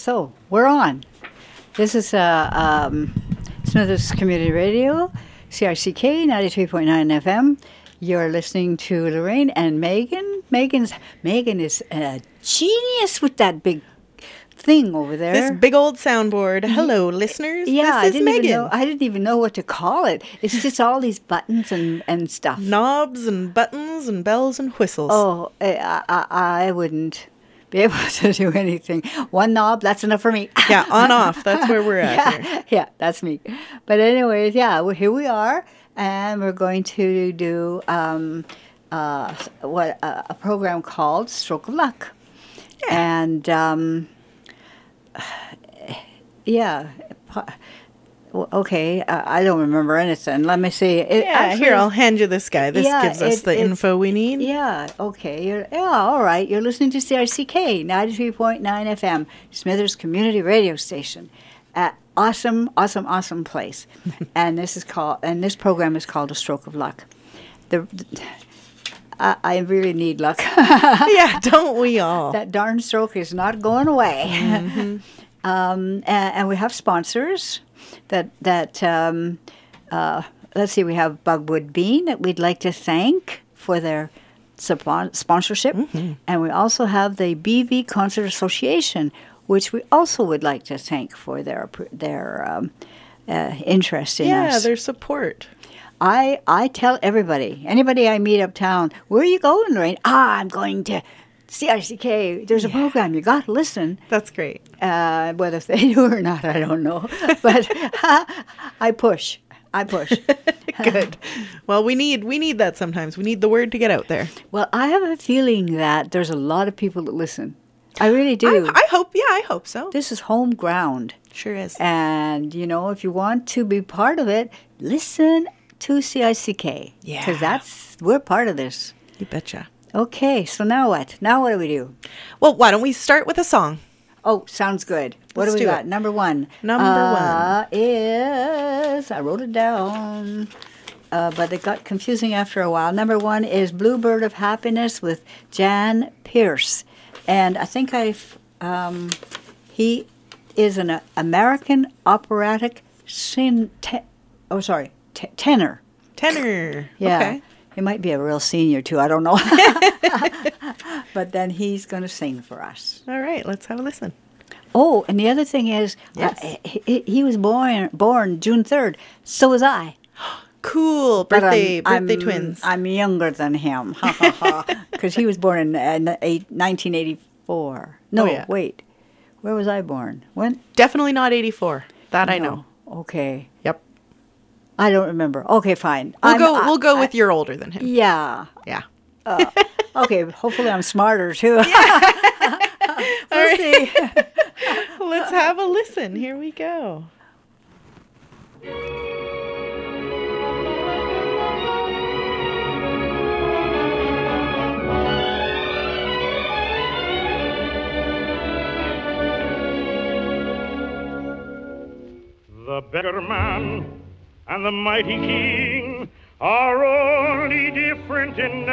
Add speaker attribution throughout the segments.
Speaker 1: So we're on. This is Smithers Community Radio, CRCK 93.9 FM. You're listening to Lorraine and Megan. Megan is a genius with that big thing over there.
Speaker 2: This big old soundboard. Hello, listeners.
Speaker 1: Yeah,
Speaker 2: this is Megan.
Speaker 1: I didn't even know what to call it. It's just all these buttons and stuff.
Speaker 2: Knobs and buttons and bells and whistles.
Speaker 1: Oh, I wouldn't be able to do anything. One knob, that's enough for me.
Speaker 2: Yeah, on off. That's where we're at here.
Speaker 1: Yeah, that's me. But anyways, here we are, and we're going to do a program called Stroke of Luck.
Speaker 2: Yeah.
Speaker 1: And okay, I don't remember anything. Let me see.
Speaker 2: Here, I'll hand you this guy. This gives us the info we need.
Speaker 1: Yeah, okay. All right. You're listening to CRCK 93.9 FM, Smithers Community Radio Station. Awesome place. And this program is called A Stroke of Luck. I really need luck.
Speaker 2: Yeah, don't we all?
Speaker 1: That darn stroke is not going away.
Speaker 2: Mm-hmm.
Speaker 1: And we have sponsors that let's see, we have Bugwood Bean that we'd like to thank for their sponsorship. Mm-hmm. And we also have the BV Concert Association, which we also would like to thank for their interest in us.
Speaker 2: Yeah, their support.
Speaker 1: I tell anybody I meet uptown, where are you going, Lorraine? I'm going to CRCK. There's a program. You got to listen.
Speaker 2: That's great.
Speaker 1: Whether they do or not, I don't know. But I push.
Speaker 2: Good. Well, we need that sometimes. We need the word to get out there.
Speaker 1: Well, I have a feeling that there's a lot of people that listen. I really do.
Speaker 2: I hope so.
Speaker 1: This is home ground.
Speaker 2: Sure is.
Speaker 1: And, if you want to be part of it, listen to CICK.
Speaker 2: Yeah.
Speaker 1: Because we're part of this.
Speaker 2: You betcha.
Speaker 1: Okay, so now what? Now what do we do?
Speaker 2: Well, why don't we start with a song?
Speaker 1: Oh, sounds good. What
Speaker 2: Let's
Speaker 1: do we
Speaker 2: do
Speaker 1: got?
Speaker 2: it.
Speaker 1: Number one.
Speaker 2: Number one
Speaker 1: is, I wrote it down, but it got confusing after a while. Number one is Bluebird of Happiness with Jan Pearce. And I think he is an American operatic tenor.
Speaker 2: Tenor.
Speaker 1: Yeah.
Speaker 2: Okay.
Speaker 1: He might be a real senior, too. I don't know. But then he's going to sing for us.
Speaker 2: All right. Let's have a listen.
Speaker 1: Oh, and the other thing is,
Speaker 2: Yes.
Speaker 1: he was born June 3rd. So was I.
Speaker 2: Cool.
Speaker 1: But
Speaker 2: Birthday twins.
Speaker 1: I'm younger than him. Because he was born in 1984. No,
Speaker 2: yeah.
Speaker 1: Wait. Where was I born? When?
Speaker 2: Definitely not 84. That I know.
Speaker 1: Okay.
Speaker 2: Yep.
Speaker 1: I don't remember. Okay, fine.
Speaker 2: We'll go with you're older than him.
Speaker 1: Yeah.
Speaker 2: Yeah.
Speaker 1: Okay, hopefully I'm smarter, too.
Speaker 2: All
Speaker 1: We'll see.
Speaker 2: Let's have a listen. Here we go.
Speaker 3: The beggar man and the mighty king are only different in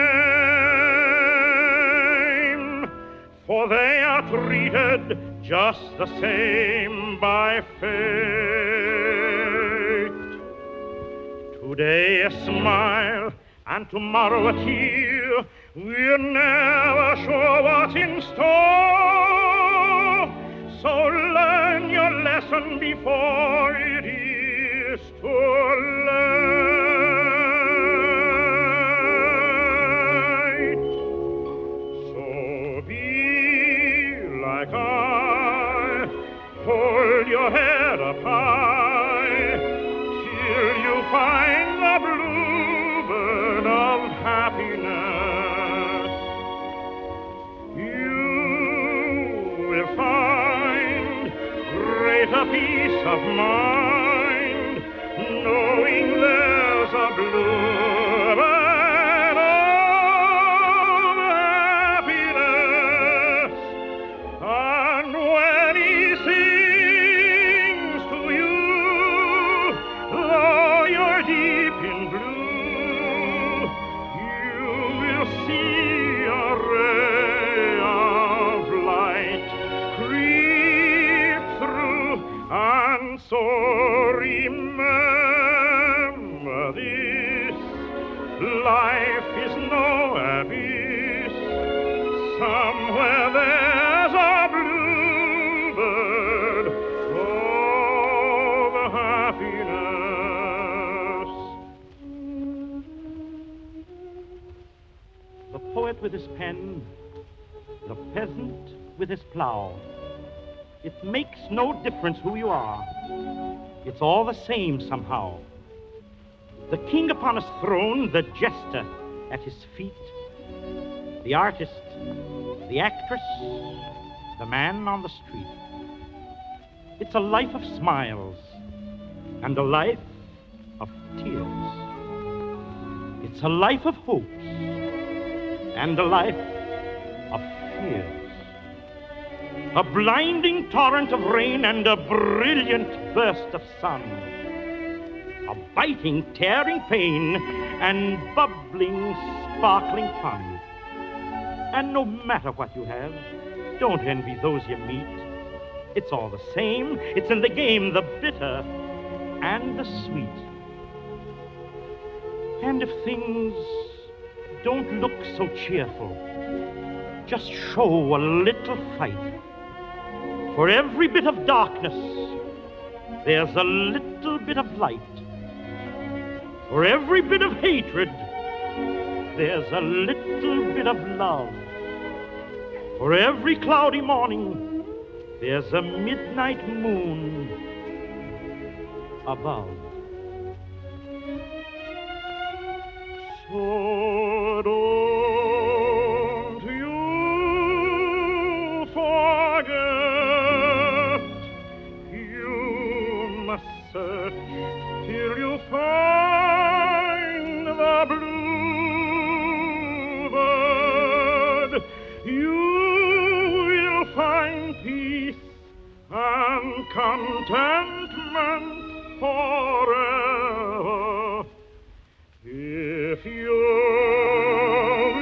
Speaker 3: name, for they are treated just the same by fate. Today a smile and tomorrow a tear, we're never sure what's in store. So learn your lesson before it is too late. So be like I, hold your head up high, till you find the bluebird of happiness. You will find greater peace of mind, knowing there's a bluebird of happiness. And when he sings to you, though you're deep in blue, you will see a ray of light creep so remember this, life is no abyss. Somewhere there's a bluebird of happiness. The poet with his pen, the peasant with his plow. It makes no difference who you are. It's all the same somehow. The king upon his throne, the jester at his feet, the artist, the actress, the man on the street. It's a life of smiles and a life of tears. It's a life of hopes and a life of fears. A blinding torrent of rain and a brilliant burst of sun. A biting, tearing pain and bubbling, sparkling fun. And no matter what you have, don't envy those you meet. It's all the same. It's in the game, the bitter and the sweet. And if things don't look so cheerful, just show a little fight. For every bit of darkness, there's a little bit of light. For every bit of hatred, there's a little bit of love. For every cloudy morning, there's a midnight moon above. So don't you forget, you must search till you find the bluebird. You will find peace and contentment forever. If you will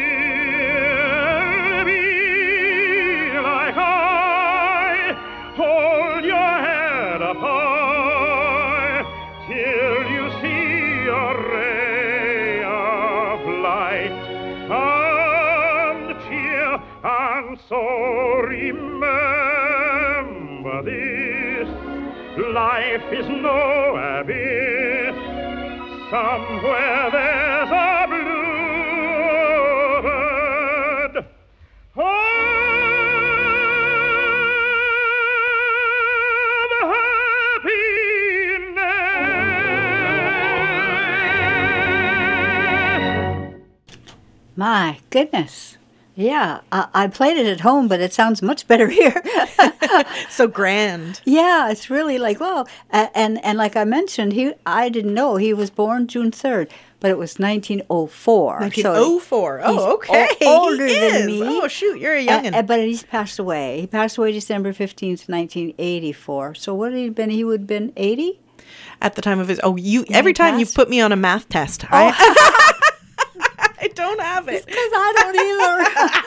Speaker 3: be like I, hold your head up high till you see a ray of light and cheer. And so remember this, life is no abyss. Somewhere there's a bluebird of happiness.
Speaker 1: My goodness. Yeah, I played it at home, but it sounds much better here.
Speaker 2: So grand.
Speaker 1: Yeah, it's really like, wow. And like I mentioned, I didn't know he was born June 3rd, but it was 1904.
Speaker 2: 1904.
Speaker 1: So
Speaker 2: oh, okay.
Speaker 1: Older
Speaker 2: he
Speaker 1: than
Speaker 2: is.
Speaker 1: me.
Speaker 2: Oh, shoot, you're a youngin'.
Speaker 1: But he's passed away. He passed away December 15th, 1984. So what had he been? He would have been 80?
Speaker 2: At the time of his... Oh, every time you put me on a math test, I don't have it.
Speaker 1: Because I don't either.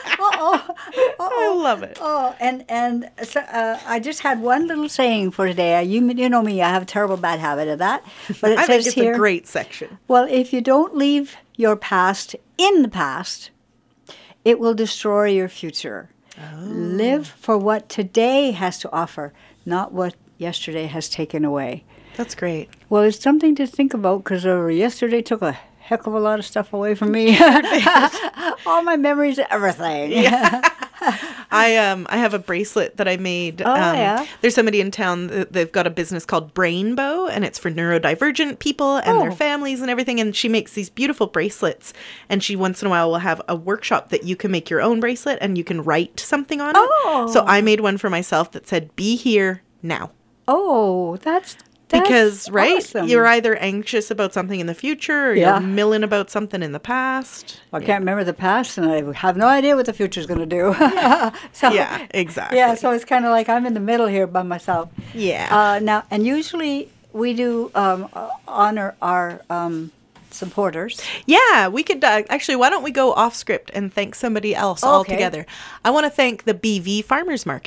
Speaker 2: I love it.
Speaker 1: Oh, and so, I just had one little saying for today. You know me, I have a terrible bad habit of that. But it
Speaker 2: I
Speaker 1: says
Speaker 2: think it's
Speaker 1: here,
Speaker 2: a great section.
Speaker 1: well, if you don't leave your past in the past, it will destroy your future. Oh. Live for what today has to offer, not what yesterday has taken away.
Speaker 2: That's great.
Speaker 1: Well, it's something to think about because yesterday took a heck of a lot of stuff away from me. All my memories, everything.
Speaker 2: Yeah. I have a bracelet that I made.
Speaker 1: Yeah.
Speaker 2: There's somebody in town, they've got a business called Brainbow, and it's for neurodivergent people and their families and everything. And she makes these beautiful bracelets. And she once in a while will have a workshop that you can make your own bracelet and you can write something on it. So I made one for myself that said, "Be here now."
Speaker 1: Oh, that's
Speaker 2: because, right,
Speaker 1: awesome.
Speaker 2: You're either anxious about something in the future or you're milling about something in the past.
Speaker 1: I can't remember the past, and I have no idea what the future's going to do. So,
Speaker 2: yeah, exactly.
Speaker 1: Yeah, so it's kind of like I'm in the middle here by myself.
Speaker 2: Yeah.
Speaker 1: Now, and usually we do honor our supporters.
Speaker 2: Yeah, we could actually, why don't we go off script and thank somebody else altogether? I want to thank the BV Farmers Market.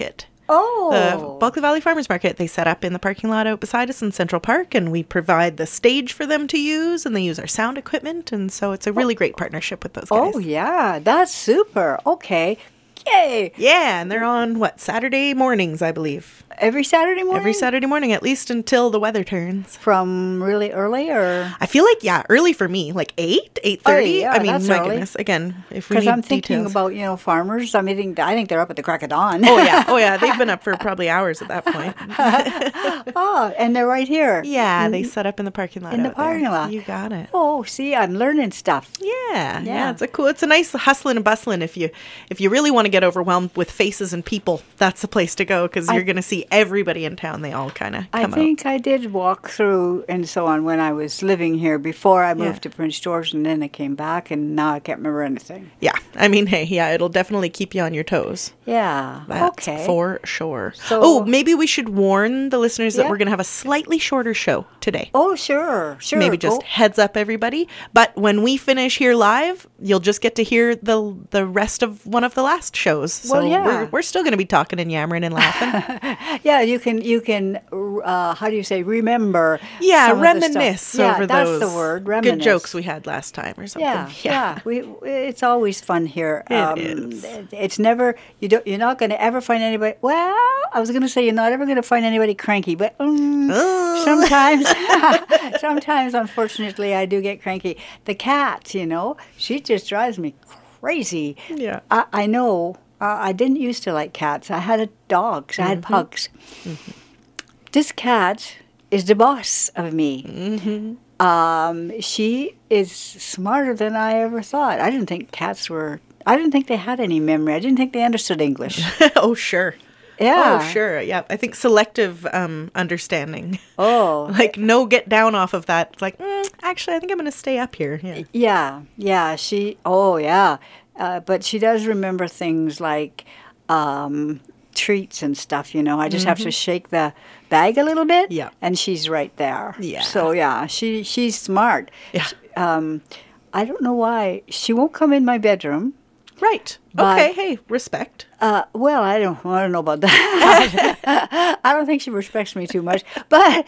Speaker 1: Oh.
Speaker 2: The Bulkley Valley Farmers Market, they set up in the parking lot out beside us in Central Park, and we provide the stage for them to use, and they use our sound equipment, and so it's a really great partnership with those guys.
Speaker 1: Oh, yeah. That's super. Okay. Yay.
Speaker 2: Yeah, and they're on, Saturday mornings, I believe.
Speaker 1: Every Saturday morning?
Speaker 2: Every Saturday morning, at least until the weather turns.
Speaker 1: From really early, or?
Speaker 2: I feel like, early for me, like 8:30.
Speaker 1: Oh, yeah,
Speaker 2: I mean,
Speaker 1: that's
Speaker 2: my
Speaker 1: early.
Speaker 2: goodness. Again, if we
Speaker 1: Because
Speaker 2: need
Speaker 1: I'm thinking
Speaker 2: details.
Speaker 1: about, farmers. I think they're up at the crack of dawn.
Speaker 2: Oh, yeah. They've been up for probably hours at that point.
Speaker 1: Oh, and they're right here.
Speaker 2: Yeah, they set up in the parking lot.
Speaker 1: In the
Speaker 2: out there.
Speaker 1: parking lot.
Speaker 2: You got it.
Speaker 1: Oh, see, I'm learning stuff.
Speaker 2: Yeah. It's a nice hustling and bustling. If you really want to get overwhelmed with faces and people, that's the place to go, because you're going to see everybody in town. They all kind of
Speaker 1: I
Speaker 2: come
Speaker 1: think I did walk through and so on when I was living here before I moved to Prince George, and then I came back, and now I can't remember anything.
Speaker 2: Yeah. I mean, hey, it'll definitely keep you on your toes.
Speaker 1: Yeah.
Speaker 2: That's
Speaker 1: okay.
Speaker 2: for sure.
Speaker 1: So-
Speaker 2: Maybe we should warn the listeners that
Speaker 1: Yeah.
Speaker 2: we're going to have a slightly shorter show today.
Speaker 1: Oh, sure.
Speaker 2: Maybe just heads up, everybody. But when we finish here live, you'll just get to hear the rest of one of the last shows. So
Speaker 1: Well, yeah.
Speaker 2: we're still going to be talking and yammering and laughing.
Speaker 1: Yeah, you can. How do you say? Remember.
Speaker 2: Yeah,
Speaker 1: some of the stuff.
Speaker 2: reminisce
Speaker 1: Yeah,
Speaker 2: over
Speaker 1: that's
Speaker 2: those
Speaker 1: the word. Reminisce.
Speaker 2: good jokes we had last time or something.
Speaker 1: Yeah. It's always fun here.
Speaker 2: It is.
Speaker 1: It's never you're not going to ever find anybody. Well, I was going to say you're not ever going to find anybody cranky, but sometimes, unfortunately, I do get cranky. The cat, she just drives me crazy.
Speaker 2: Yeah.
Speaker 1: I know. I didn't used to like cats. I had a dog. I had pugs. Mm-hmm. This cat is the boss of me. Mm-hmm. She is smarter than I ever thought. I didn't think they had any memory. I didn't think they understood English.
Speaker 2: Oh, sure.
Speaker 1: Yeah.
Speaker 2: Oh, sure. Yeah. I think selective understanding.
Speaker 1: Oh.
Speaker 2: Like, no get down off of that. It's like, actually, I think I'm going to stay up here. Yeah.
Speaker 1: Yeah. But she does remember things like treats and stuff, I just have to shake the bag a little bit, and she's right there.
Speaker 2: Yeah.
Speaker 1: So, she's smart.
Speaker 2: Yeah.
Speaker 1: I don't know why. She won't come in my bedroom.
Speaker 2: Right.
Speaker 1: But-
Speaker 2: okay. Hey, respect.
Speaker 1: Well, I don't know about that. I don't think she respects me too much. But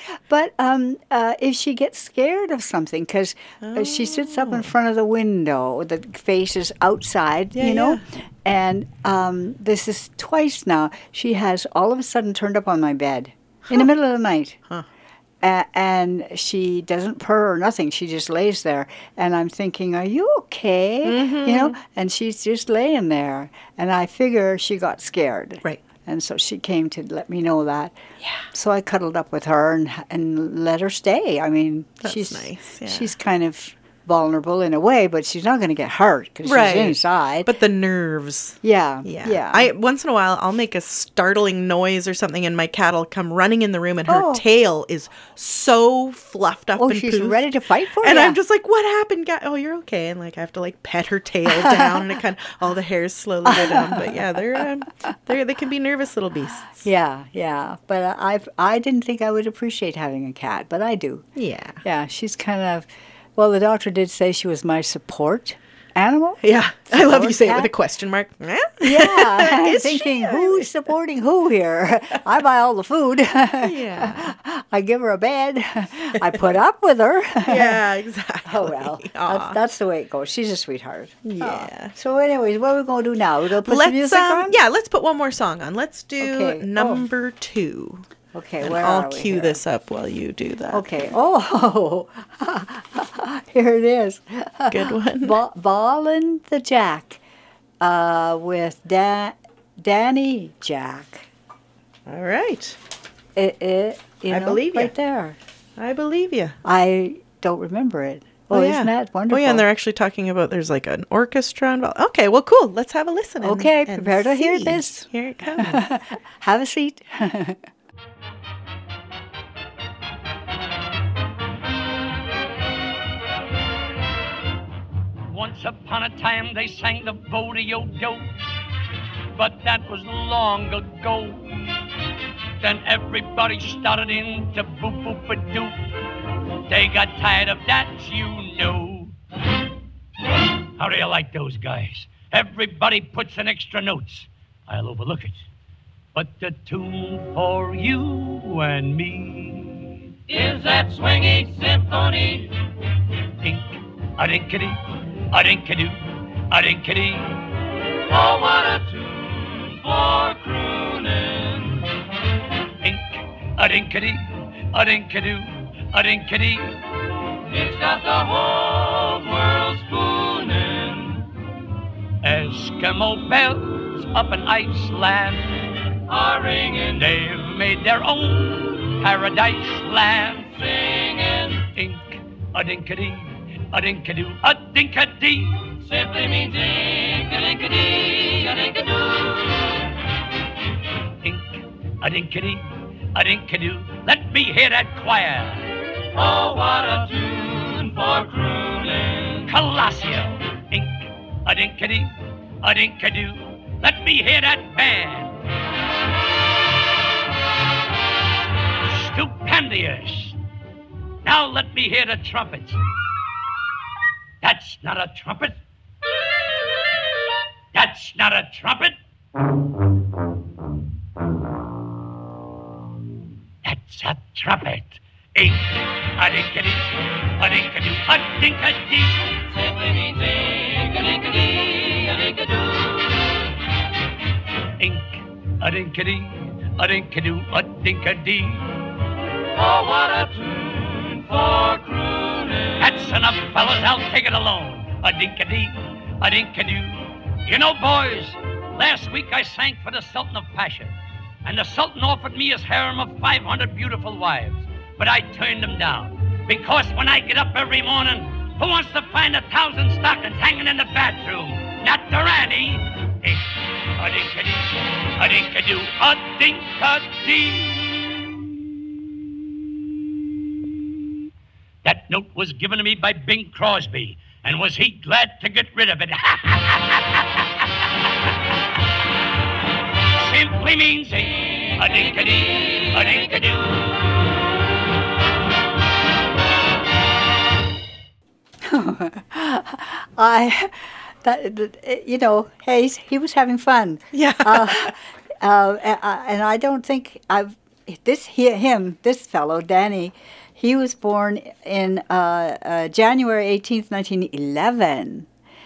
Speaker 1: if she gets scared of something, because she sits up in front of the window, the face is outside, and this is twice now. She has all of a sudden turned up on my bed in the middle of the night.
Speaker 2: Huh.
Speaker 1: And she doesn't purr or nothing. She just lays there. And I'm thinking, are you okay?
Speaker 2: Mm-hmm.
Speaker 1: And she's just laying there. And I figure she got scared.
Speaker 2: Right.
Speaker 1: And so she came to let me know that.
Speaker 2: Yeah.
Speaker 1: So I cuddled up with her and let her stay. I mean,
Speaker 2: That's
Speaker 1: she's
Speaker 2: nice. Yeah.
Speaker 1: She's kind of vulnerable in a way, but she's not going to get hurt because she's inside.
Speaker 2: But the nerves.
Speaker 1: Yeah.
Speaker 2: Once in a while, I'll make a startling noise or something, and my cat will come running in the room, and her tail is so fluffed up and
Speaker 1: she's
Speaker 2: poofed.
Speaker 1: ready to fight for you.
Speaker 2: And I'm just like, what happened? Oh, you're okay. And I have to pet her tail down, and it kind of all the hairs slowly go down. But yeah, they can be nervous little beasts.
Speaker 1: Yeah. But I didn't think I would appreciate having a cat, but I do.
Speaker 2: Yeah.
Speaker 1: Yeah, she's kind of. Well, the doctor did say she was my support animal.
Speaker 2: Yeah. I love you say it
Speaker 1: cat?
Speaker 2: with a question mark.
Speaker 1: Yeah, I'm thinking, who's supporting who here? I buy all the food.
Speaker 2: Yeah.
Speaker 1: I give her a bed. I put up with her.
Speaker 2: Yeah, exactly.
Speaker 1: Oh, well, that's the way it goes. She's a sweetheart.
Speaker 2: Yeah.
Speaker 1: So anyways, what are we going to do now? We're going to put some music on?
Speaker 2: Yeah, let's put one more song on. Let's do
Speaker 1: Okay.
Speaker 2: number 2.
Speaker 1: Okay,
Speaker 2: And
Speaker 1: where
Speaker 2: I'll
Speaker 1: are we
Speaker 2: cue
Speaker 1: here?
Speaker 2: this up while you do that.
Speaker 1: Okay. Oh, here it is.
Speaker 2: Good one.
Speaker 1: Ballin' the Jack with Danny Jack.
Speaker 2: All right.
Speaker 1: I
Speaker 2: believe ya.
Speaker 1: right there.
Speaker 2: I believe you.
Speaker 1: I don't remember it. Oh,
Speaker 2: yeah.
Speaker 1: Isn't that wonderful?
Speaker 2: Oh, yeah, and they're actually talking about there's an orchestra involved. Okay, well, cool. Let's have a listen.
Speaker 1: Okay,
Speaker 2: and
Speaker 1: prepare to hear
Speaker 2: see.
Speaker 1: this.
Speaker 2: Here it comes.
Speaker 1: Have a seat.
Speaker 4: Once upon a time they sang the Bodie-O-Do, but that was long ago. Then everybody started into boop-boop-a-doo. They got tired of that, you know. How do you like those guys? Everybody puts in extra notes. I'll overlook it. but the tune for you and me is that swingy symphony. Dink, a dinkity, a dinkadoo, a dinkity. Oh, what a tune for crooning. Dink, a dinkity, a dinkadoo, a dinkity. It's got the whole world spooning. Eskimo bells up in Iceland are ringing. They've made their own paradise land, singing. Ink, a dinkadee, a dinkadoo, a dinkadee. Simply means ink, a dinkadee, a dinkadoo. Ink, a dinkadee, a dinkadoo. Let me hear that choir. Oh, what a tune for crooning. Colossal. Ink, a dinkadee, a dinkadoo. Let me hear that band. Stupendious. Now let me hear the trumpets. That's not a trumpet. That's not a trumpet. That's a trumpet. Ink, a dinkadee, a dinkadoo, a dinkadee. Simply means ink, a dinkadee, a dinkadoo. Ink, a dinkadee, a dinkadoo, a dinkadee. Oh, what a tune for crooning. That's enough, fellas. I'll take it alone. A dinkadee, a dinkadoo. You know, boys, last week I sang for the Sultan of Pasha, and the Sultan offered me his harem of 500 beautiful wives, but I turned him down, because when I get up every morning, who wants to find 1,000 stockings hanging in the bathroom? Not the Ranny. A dinkadee, a dinkadoo, a dinkadee. That note was given to me by Bing Crosby, and was he glad to get rid of it? Simply means a dinkadee, a dinkadoo.
Speaker 1: Hey, he was having fun.
Speaker 2: Yeah.
Speaker 1: And I don't think this fellow, Danny, he was born in January 18th, 1911.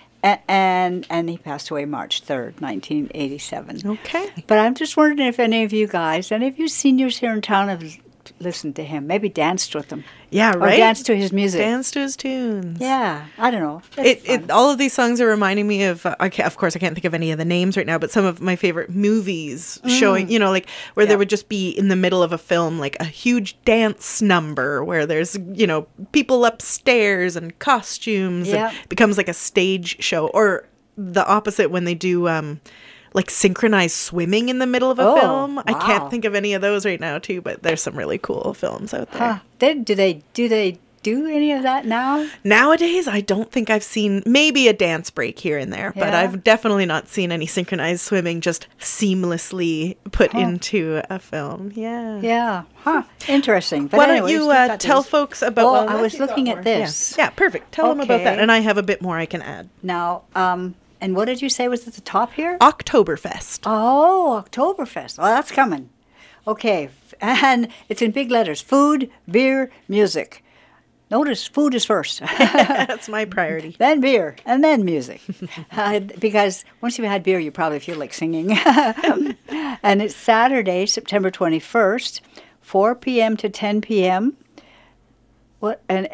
Speaker 1: And he passed away March 3rd, 1987.
Speaker 2: Okay.
Speaker 1: But I'm just wondering if any of you seniors here in town have listened to him, maybe danced with him.
Speaker 2: Yeah, right.
Speaker 1: Or danced to his music.
Speaker 2: Danced to his tunes.
Speaker 1: Yeah, I don't know.
Speaker 2: All of these songs are reminding me of, of course, I can't think of any of the names right now, but some of my favorite movies showing, like where there would just be in the middle of a film, like a huge dance number where there's, people upstairs and costumes.
Speaker 1: Yeah.
Speaker 2: And it becomes like a stage show. Or the opposite when they do like synchronized swimming in the middle of a film. Wow. I can't think of any of those right now too, but there's some really cool films out there.
Speaker 1: Do they do any of that now?
Speaker 2: Nowadays, I don't think I've seen, maybe a dance break here and there, but I've definitely not seen any synchronized swimming just seamlessly put into a film. Yeah.
Speaker 1: Yeah. Huh. Interesting. But
Speaker 2: why don't you tell folks about...
Speaker 1: Well, I was looking at this.
Speaker 2: Yeah, perfect. Tell them about that, and I have a bit more I can add.
Speaker 1: Now, and what did you say was at the top here?
Speaker 2: Oktoberfest.
Speaker 1: Oh, Oktoberfest. Well, that's coming. Okay. And it's in big letters. Food, beer, music. Notice food is first.
Speaker 2: That's my priority.
Speaker 1: Then beer, and then music. Because once you've had beer, you probably feel like singing. And it's Saturday, September 21st, 4 p.m. to 10 p.m. What? An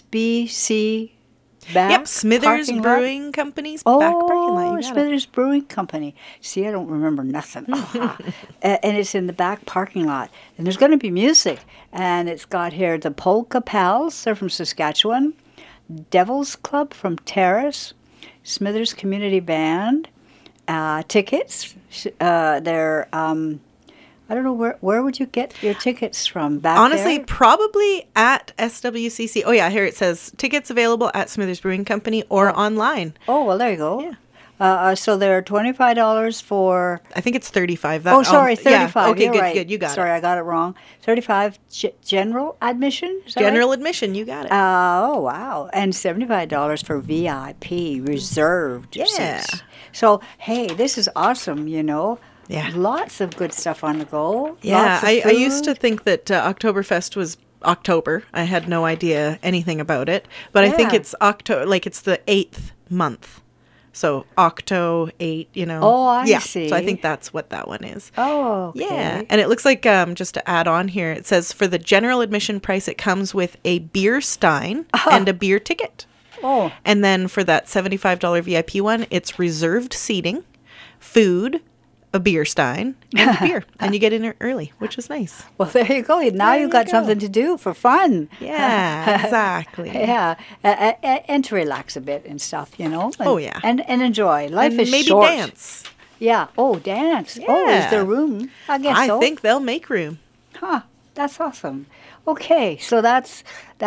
Speaker 1: SBC back
Speaker 2: Smithers Brewing Company's back parking lot.
Speaker 1: Smithers Brewing Company. See, I don't remember nothing. And it's in the back parking lot. And there's going to be music. And it's got here the Polka Pals. They're from Saskatchewan. Devil's Club from Terrace. Smithers Community Band. Tickets. They're... I don't know, where would you get your tickets from back
Speaker 2: Honestly,
Speaker 1: there?
Speaker 2: Probably at SWCC. Oh, yeah, here it says tickets available at Smithers Brewing Company or online.
Speaker 1: Oh, well, there you go.
Speaker 2: Yeah.
Speaker 1: So they're $25 for...
Speaker 2: I think it's $35.
Speaker 1: Sorry, $35.
Speaker 2: Yeah. Okay,
Speaker 1: You're right.
Speaker 2: Good. You got it.
Speaker 1: Sorry, I got it wrong. $35 general admission? Is that
Speaker 2: general
Speaker 1: right?
Speaker 2: admission, you got it.
Speaker 1: Oh, wow. And $75 for VIP, reserved seats. So, hey, this is awesome,
Speaker 2: Yeah.
Speaker 1: Lots of good stuff on the go.
Speaker 2: Yeah,
Speaker 1: Lots of
Speaker 2: I used to
Speaker 1: food.
Speaker 2: think that Oktoberfest was October. I had no idea anything about it. But I think
Speaker 1: Yeah.
Speaker 2: it's it's the 8th month. So Octo 8,
Speaker 1: Oh, I
Speaker 2: yeah.
Speaker 1: see.
Speaker 2: So I think that's what that one is.
Speaker 1: Oh, okay.
Speaker 2: Yeah. And it looks like, just to add on here, it says for the general admission price, it comes with a beer stein and a beer ticket.
Speaker 1: Oh,
Speaker 2: And then for that $75 VIP one, it's reserved seating, food, a beer stein, and beer. And you get in early, which is nice.
Speaker 1: well, there you go. Now
Speaker 2: There
Speaker 1: you've
Speaker 2: you
Speaker 1: got
Speaker 2: go.
Speaker 1: something to do for fun.
Speaker 2: Yeah, exactly.
Speaker 1: Yeah, and to relax a bit and stuff, and,
Speaker 2: Oh, yeah.
Speaker 1: and enjoy. Life
Speaker 2: And
Speaker 1: is
Speaker 2: maybe
Speaker 1: short.
Speaker 2: dance.
Speaker 1: Yeah. Oh, dance. Oh, is
Speaker 2: Yeah.
Speaker 1: there room? I guess
Speaker 2: I
Speaker 1: so.
Speaker 2: think they'll make room.
Speaker 1: Huh. That's awesome. Okay, so that's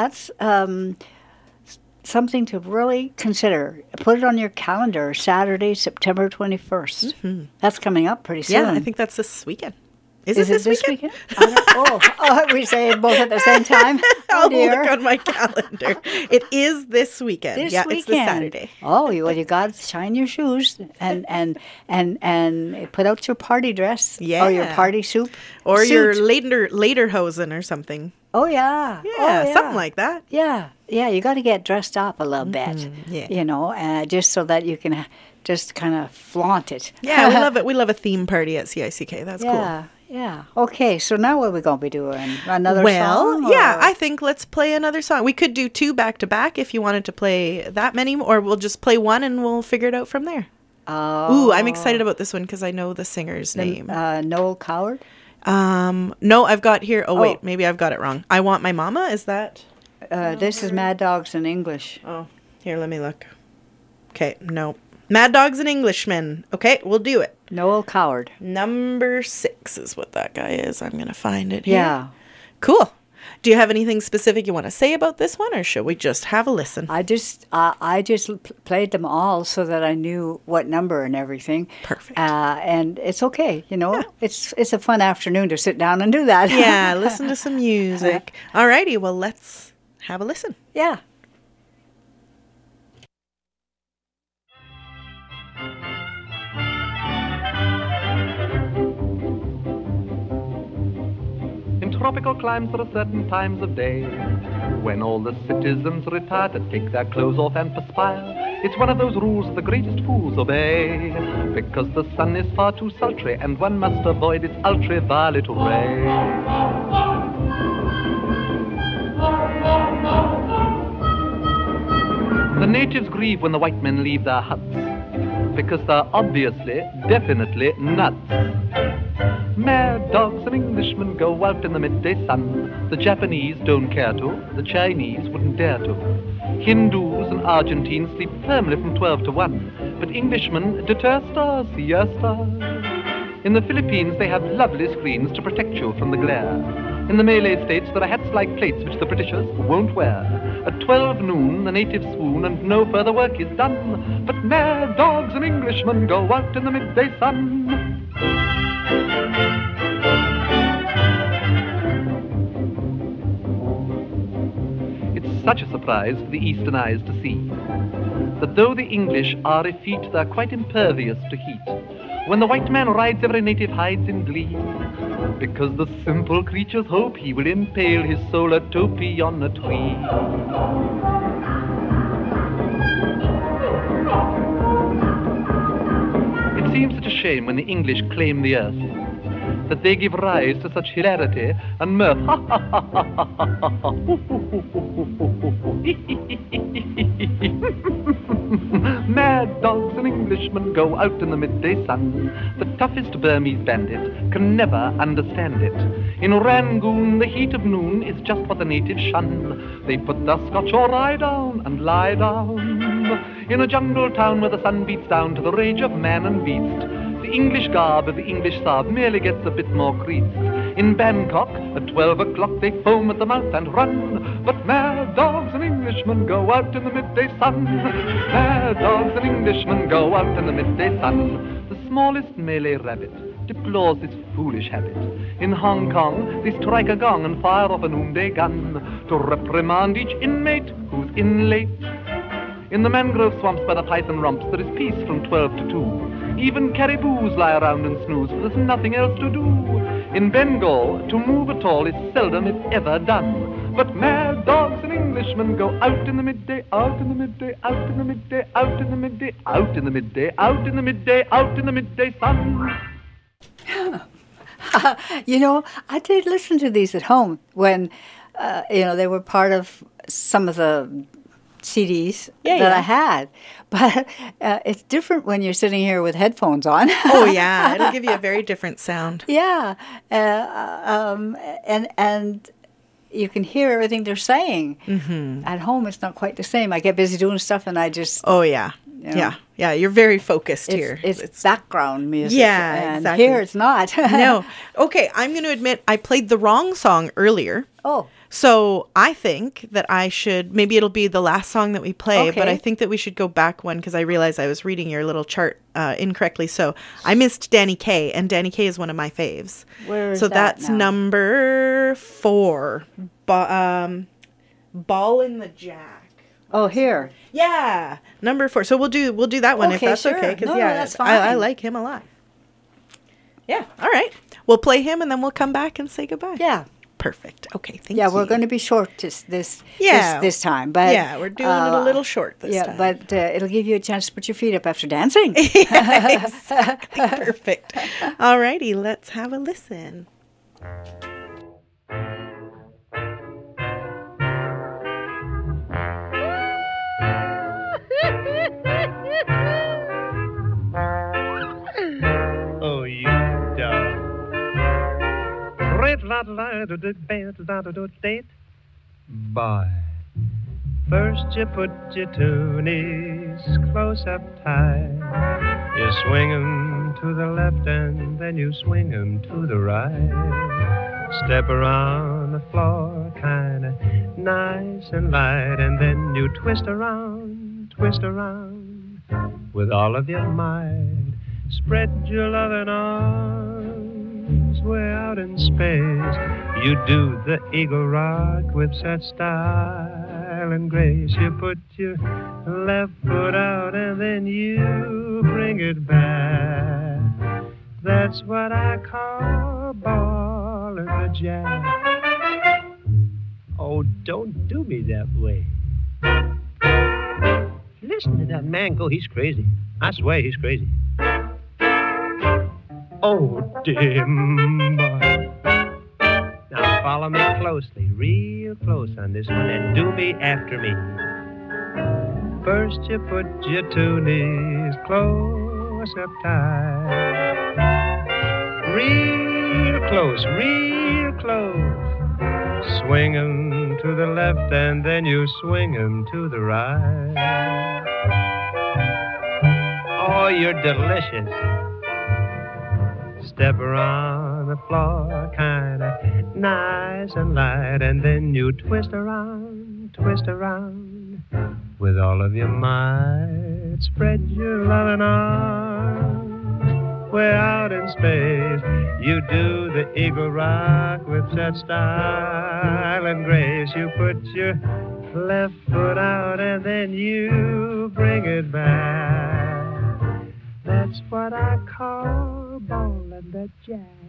Speaker 1: something to really consider. Put it on your calendar. Saturday, September 21st. That's coming up pretty soon.
Speaker 2: Yeah, I think that's this weekend. Is
Speaker 1: Is
Speaker 2: it
Speaker 1: it
Speaker 2: this
Speaker 1: this
Speaker 2: weekend?
Speaker 1: weekend? Oh, we say it both at the same time. Oh
Speaker 2: I'll
Speaker 1: dear.
Speaker 2: look on my calendar. It is this weekend.
Speaker 1: This
Speaker 2: yeah,
Speaker 1: weekend.
Speaker 2: it's this Saturday.
Speaker 1: Oh, you got to shine your shoes and put out your party dress. Or your
Speaker 2: Yeah.
Speaker 1: party suit.
Speaker 2: Or your
Speaker 1: suit.
Speaker 2: lederhosen or something.
Speaker 1: Oh yeah.
Speaker 2: Yeah,
Speaker 1: Oh,
Speaker 2: something like that.
Speaker 1: Yeah, you got to get dressed up a little bit.
Speaker 2: yeah.
Speaker 1: Just so that you can just kind of flaunt it.
Speaker 2: Yeah, we love it. We love a theme party at CICK. That's
Speaker 1: Yeah, yeah. Okay, so now what are we going to be doing? Another
Speaker 2: cool. Well,
Speaker 1: song?
Speaker 2: yeah,
Speaker 1: or-
Speaker 2: I think let's play another song. We could do 2 back to back if you wanted to play that many, or we'll just play one and we'll figure it out from there. Ooh, I'm excited about this one because I know the singer's name.
Speaker 1: Noel Coward?
Speaker 2: No, I've got here. Oh, wait,
Speaker 1: Oh.
Speaker 2: maybe I've got it wrong. I Want My Mama. Is that?
Speaker 1: This is Mad Dogs in English.
Speaker 2: Oh, here, let me look. Okay, no. Mad Dogs and Englishmen. Okay, we'll do it.
Speaker 1: Noel Coward.
Speaker 2: Number 6 is what that guy is. I'm going to find it here.
Speaker 1: Yeah.
Speaker 2: Cool. Do you have anything specific you want to say about this one, or should we just have a listen?
Speaker 1: I just played them all so that I knew what number and everything.
Speaker 2: Perfect.
Speaker 1: And it's okay, It's a fun afternoon to sit down and do that.
Speaker 2: Yeah, listen to some music. Alrighty, well, let's have a listen.
Speaker 1: Yeah.
Speaker 5: In tropical climes there are certain times of day when all the citizens retire to take their clothes off and perspire. It's one of those rules the greatest fools obey, because the sun is far too sultry and one must avoid its ultraviolet ray. The natives grieve when the white men leave their huts, because they're obviously, definitely nuts. Mad dogs and Englishmen go out in the midday sun. The Japanese don't care to, the Chinese wouldn't dare to. Hindus and Argentines sleep firmly from 12 to 1, but Englishmen deter stars, siesta. In the Philippines they have lovely screens to protect you from the glare. In the Malay states there are hats like plates which the Britishers won't wear. At 12 noon the natives swoon and no further work is done, but mad dogs and Englishmen go out in the midday sun. It's such a surprise for the eastern eyes to see that though the English are effete, they're quite impervious to heat. When the white man rides, every native hides in glee, because the simple creatures hope he will impale his solar topee on a tree. It seems such a shame when the English claim the earth, that they give rise to such hilarity and mirth. Mad dogs and Englishmen go out in the midday sun. The toughest Burmese bandit can never understand it. In Rangoon, the heat of noon is just what the natives shun. They put their Scotch or rye down and lie down. In a jungle town where the sun beats down to the rage of man and beast, the English garb of the English Sab merely gets a bit more creased. In Bangkok, at 12 o'clock, they foam at the mouth and run. But mad dogs and Englishmen go out in the midday sun. Mad dogs and Englishmen go out in the midday sun. The smallest Malay rabbit deplores this foolish habit. In Hong Kong, they strike a gong and fire off a noonday gun to reprimand each inmate who's in late. In the mangrove swamps by the python romps, there is peace from 12 to 2. Even caribous lie around and snooze, for there's nothing else to do. In Bengal, to move at all is seldom, if ever, done. But mad dogs and Englishmen go out in the midday, out in the midday, out in the midday, out in the midday, out in the midday, out in the midday, out in the midday sun.
Speaker 1: You know, I did listen to these at home when, they were part of some of the CDs that I had. But it's different when you're sitting here with headphones on.
Speaker 2: Oh, yeah. It'll give you a very different sound.
Speaker 1: Yeah. And you can hear everything they're saying. Mm-hmm. At home, it's not quite the same. I get busy doing stuff and I just...
Speaker 2: Oh, yeah. Yeah, you're very focused here.
Speaker 1: It's background music.
Speaker 2: Yeah,
Speaker 1: and
Speaker 2: exactly.
Speaker 1: Here it's not.
Speaker 2: No. Okay, I'm going to admit I played the wrong song earlier.
Speaker 1: Oh.
Speaker 2: So I think that maybe it'll be the last song that we play,
Speaker 1: Okay.
Speaker 2: but I think that we should go back one because I realized I was reading your little chart incorrectly. So I missed Danny Kaye, and Danny Kaye is one of my faves.
Speaker 1: Where is
Speaker 2: so
Speaker 1: that
Speaker 2: that's
Speaker 1: now?
Speaker 2: number 4. Ball in the Jack.
Speaker 1: Oh, here.
Speaker 2: Yeah, number 4. So we'll do that one if
Speaker 1: Okay,
Speaker 2: that's
Speaker 1: sure.
Speaker 2: okay. Because
Speaker 1: No, that's fine.
Speaker 2: I like him a lot. Yeah. All right. We'll play him and then we'll come back and say goodbye.
Speaker 1: Yeah.
Speaker 2: Perfect. Okay. Thank you.
Speaker 1: Yeah, we're going to be short this time, but
Speaker 2: yeah, we're doing it a little short this time.
Speaker 1: but it'll give you a chance to put your feet up after dancing.
Speaker 2: Exactly. Perfect. All righty, let's have a listen.
Speaker 3: Oh, you dog. Boy. First you put your two knees close up tight. You swing 'em to the left and then you swing 'em to the right. Step around the floor kinda nice and light, and then you twist around with all of your might. Spread your loving arms way out in space. You do the eagle rock with such style and grace. You put your left foot out and then you bring it back. That's what I call ball in the jack. Oh, don't do me that way. Listen to that man go. He's crazy. I swear he's crazy. Oh, dim boy. Now follow me closely, real close on this one, and do me after me. First you put your two knees close up tight. Real close, real close. Swing 'em to the left and then you swing 'em to the right. Oh, you're delicious. Step around the floor kinda nice and light, and then you twist around with all of your might. Spread your loving arms way out in space. You do the eagle rock with such style and grace. You put your left foot out and then you bring it back. That's what I call ball in the jack.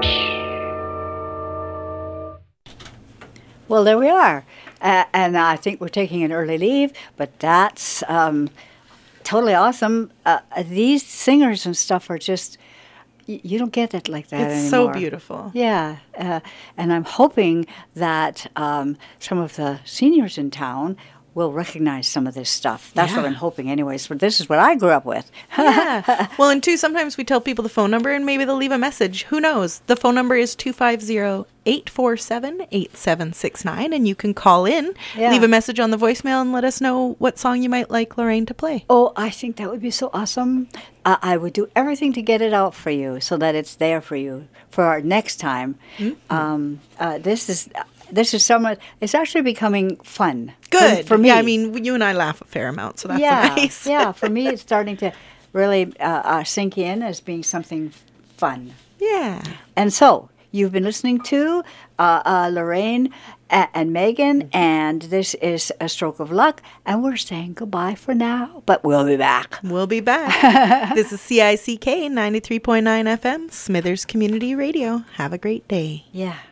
Speaker 1: Well, there we are. And I think we're taking an early leave, but that's totally awesome. These singers and stuff are just, you don't get it like that anymore.
Speaker 2: It's so beautiful.
Speaker 1: Yeah. And I'm hoping that some of the seniors in town will recognize some of this stuff. That's what I'm hoping anyways, but this is what I grew up with.
Speaker 2: Yeah. Well, and sometimes we tell people the phone number and maybe they'll leave a message. Who knows? The phone number is 250-847-8769, and you can call in, leave a message on the voicemail, and let us know what song you might like Lorraine to play.
Speaker 1: Oh, I think that would be so awesome. I would do everything to get it out for you so that it's there for you for our next time. Mm-hmm. This is it's actually becoming fun.
Speaker 2: Good.
Speaker 1: For me.
Speaker 2: Yeah, I mean, you and I laugh a fair amount, so that's nice.
Speaker 1: Yeah, for me, it's starting to really sink in as being something fun.
Speaker 2: Yeah.
Speaker 1: And so, You've been listening to Lorraine and Megan, and this is A Stroke of Luck, and we're saying goodbye for now, but we'll be back.
Speaker 2: We'll be back. This is CICK 93.9 FM, Smithers Community Radio. Have a great day.
Speaker 1: Yeah.